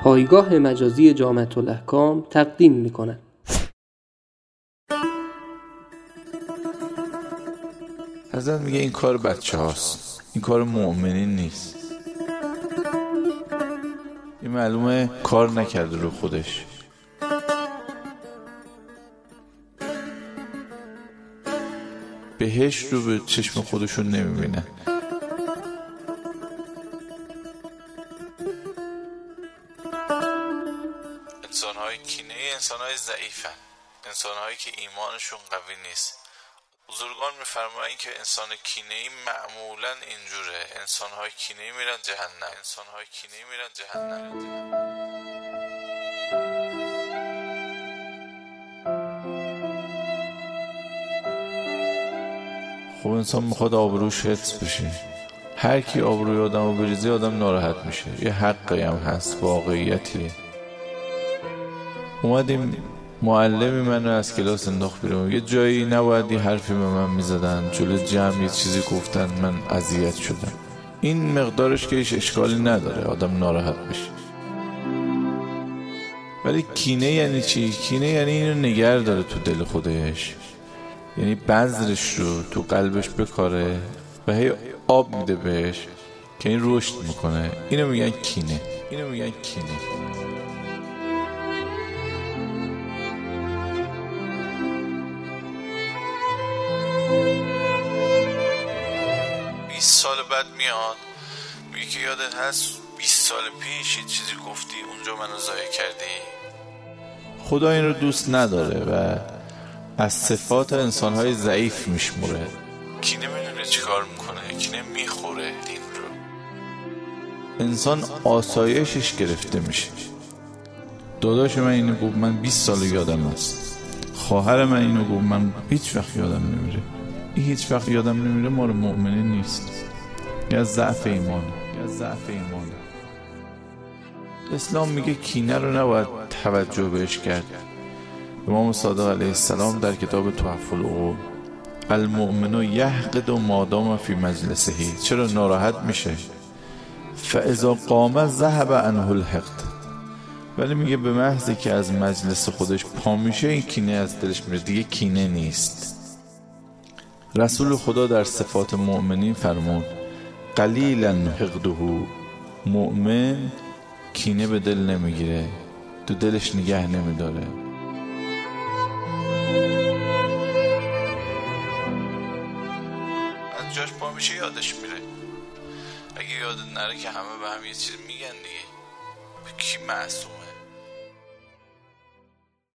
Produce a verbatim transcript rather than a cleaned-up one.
پایگاه مجازی جامعة الاحکام تقدیم می‌کند. حضرت میگه این کار بچه هاست، این کار مؤمنین نیست. این معلومه کار نکرده رو خودش. بهش رو به چشم خودشون نمیبینن. انسان‌های کینه انسان‌های ضعیفن، انسان‌هایی که ایمانشون قوی نیست. بزرگان میفرمایند که انسان کینه‌ای معمولاً اینجوره، انسان‌های کینه‌ای میرن جهنم، انسان‌های کینه‌ای میرن جهنم. خب انسان میخواد آبروش حفظ بشه. هر کی آبروی آدمو بریزه آدم ناراحت میشه. یه حقی هم هست، واقعیتیه. اومدیم معلمی منو از کلاس انداخت بیرون. یه جایی نباید یه حرفی به من میزدن، جلو جمع یه چیزی گفتن، من اذیت شدم. این مقدارش که هیچ اشکالی نداره آدم ناراحت بشه. ولی کینه یعنی چی؟ کینه یعنی اینو نگر داره تو دل خودش، یعنی بذرش رو تو قلبش بکاره و هی آب میده بهش که این رشد میکنه. اینو میگن کینه. اینو میگن کینه. بیست سال بعد میاد میگه که یادت هست بیست سال پیش یه چیزی گفتی، اونجا منو ضایع کردی. خدا این رو دوست نداره و از صفات انسان‌های ضعیف میشموره. کینه میدونه چی کار میکنه؟ کینه میخوره دین رو. انسان آسایشش گرفته میشه. داداش من اینو گفت من بیست سال یادم هست، خواهر من اینو گفت من هیچ وقت یادم نمیره. این هیچ وقت یادم نمیره ما رو مؤمنین نیست، یا ضعف ایمان، یا ضعف ایمان. اسلام میگه کینه رو نباید توجه بهش کرد. امام صادق علیه السلام در کتاب تحف العقول المؤمن یحقد ما دام فی مجلسه، چرا ناراحت میشه؟ فاذا قام ذهب عنه الحقد، ولی میگه به محضی که از مجلس خودش پا میشه این کینه از دلش میره، دیگه کینه نیست. رسول خدا در صفات مؤمنین فرمود قلیلا حقده، مؤمن کینه به دل نمیگیره، تو دلش نگه نمیداره. از جاش پا میشه یادش میره. اگه یادت نره که همه به هم یه چیز میگن دیگه. کی معصومه؟